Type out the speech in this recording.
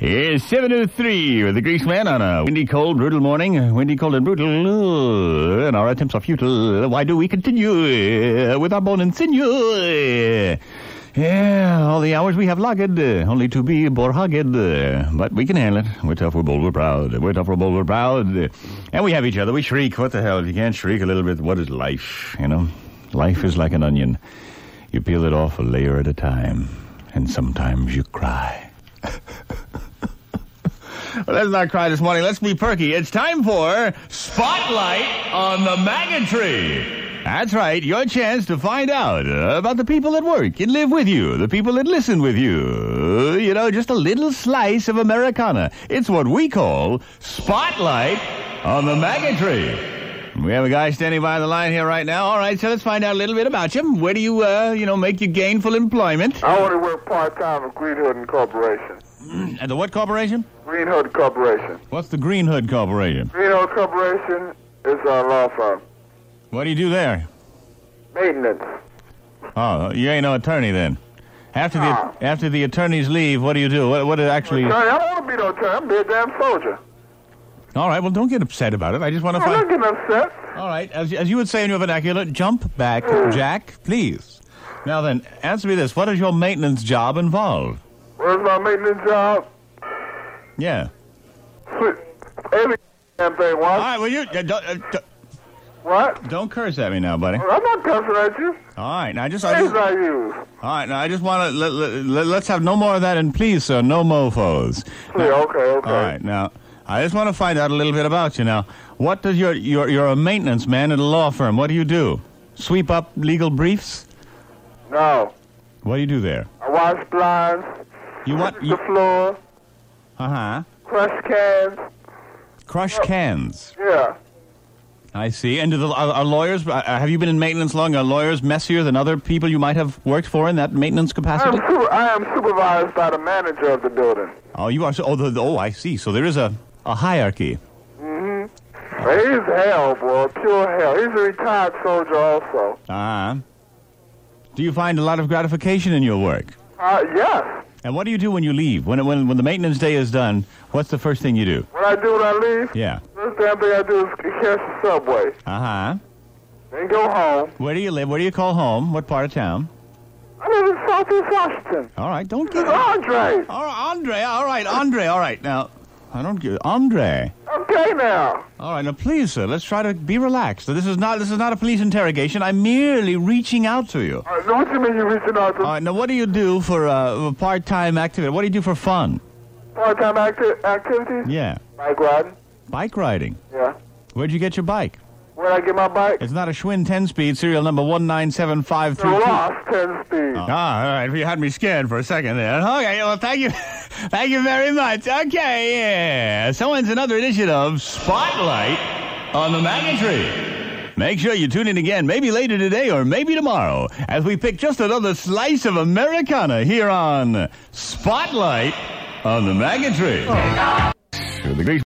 It's 7:03 with the Greaseman on a windy, cold, brutal morning. Windy, cold, and brutal, and our attempts are futile. Why do we continue with our bone and sinew? Yeah, all the hours we have logged, only to be bore-hogged. But we can handle it. We're tough, we're bold, we're proud. We're tough, we're bold, we're proud. And we have each other. We shriek. What the hell? If you can't shriek a little bit, what is life? You know? Life is like an onion. You peel it off a layer at a time. And sometimes you cry. Well, let's not cry this morning. Let's be perky. It's time for Spotlight on the MAGA Tree. That's right. Your chance to find out about the people that work and live with you, the people that listen with you. You know, just a little slice of Americana. It's what we call Spotlight on the MAGA Tree. We have a guy standing by the line here right now. All right, so let's find out a little bit about you. Where do you, make your gainful employment? I want to work part-time at Green Hood Incorporation. At the what corporation? Green Hood Corporation. What's the Green Hood Corporation? Green Hood Corporation is a law firm. What do you do there? Maintenance. Oh, you ain't no attorney then. After the attorneys leave, what do you do? What actually? Attorney, I don't want to be no attorney. I'm be a damn soldier. All right, well, don't get upset about it. I just want to find... I'm not getting upset. All right, as you would say in your vernacular, jump back, Jack, please. Now then, answer me this. What does your maintenance job involve? Where's my maintenance job? Yeah. Sweet. Every damn thing, what? All right, well, you... What? Don't curse at me now, buddy. I'm not cussing at you. All right, now I just I use. All right, now I just want to... let's have no more of that, and please, sir, no mofos. Yeah, okay. All right, now... I just want to find out a little bit about you now. What does you're a maintenance man at a law firm. What do you do? Sweep up legal briefs? No. What do you do there? I wash blinds. You what? The floor. Uh-huh. Crush cans. Crush cans. Yeah. I see. And are lawyers, have you been in maintenance long? Are lawyers messier than other people you might have worked for in that maintenance capacity? I am supervised by the manager of the building. Oh, you are? I see. So there is a hierarchy. Mm-hmm. He's hell, boy. Pure hell. He's a retired soldier also. Uh-huh. Do you find a lot of gratification in your work? Yes. And what do you do when you leave? When the maintenance day is done, what's the first thing you do? What I do when I leave? Yeah. First damn thing I do is catch the subway. Uh-huh. Then go home. Where do you live? Where do you call home? What part of town? I live in Southeast Washington. All right, don't give... Andre. All right, Andre. All right, now, I don't give... Andre. Okay, now. All right, now, please, sir, let's try to be relaxed. This is not a police interrogation. I'm merely reaching out to you. All right, what you mean you're reaching out to me? All right, now, what do you do for part-time activity? What do you do for fun? Part-time activities? Yeah. Bike riding. Bike riding? Yeah. Where'd you get your bike? Where'd I get my bike? It's not a Schwinn 10-speed, serial number 197532. Lost 10-speed. All right. You had me scared for a second there. Okay, well, thank you. Thank you very much. Okay, yeah. So ends another edition of Spotlight on the MAGA Tree. Make sure you tune in again, maybe later today or maybe tomorrow, as we pick just another slice of Americana here on Spotlight on the MAGA Tree. The Grease